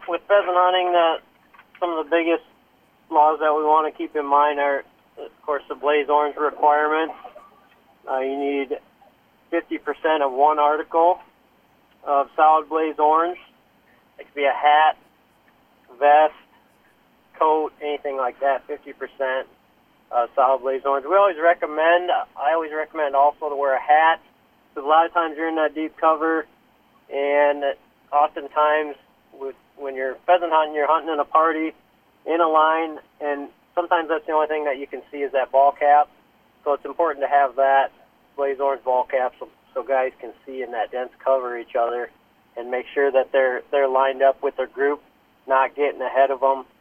with pheasant hunting, some of the biggest laws that we want to keep in mind are, of course, the blaze orange requirements. You need 50% of one article of solid blaze orange. It could be a hat, vest, coat, anything like that, 50% solid blaze orange. I always recommend also to wear a hat, because a lot of times you're in that deep cover, and oftentimes when you're pheasant hunting, you're hunting in a party, in a line, and sometimes that's the only thing that you can see is that ball cap. So it's important to have that blaze orange ball cap so guys can see in that dense cover each other and make sure that they're lined up with their group, not getting ahead of them,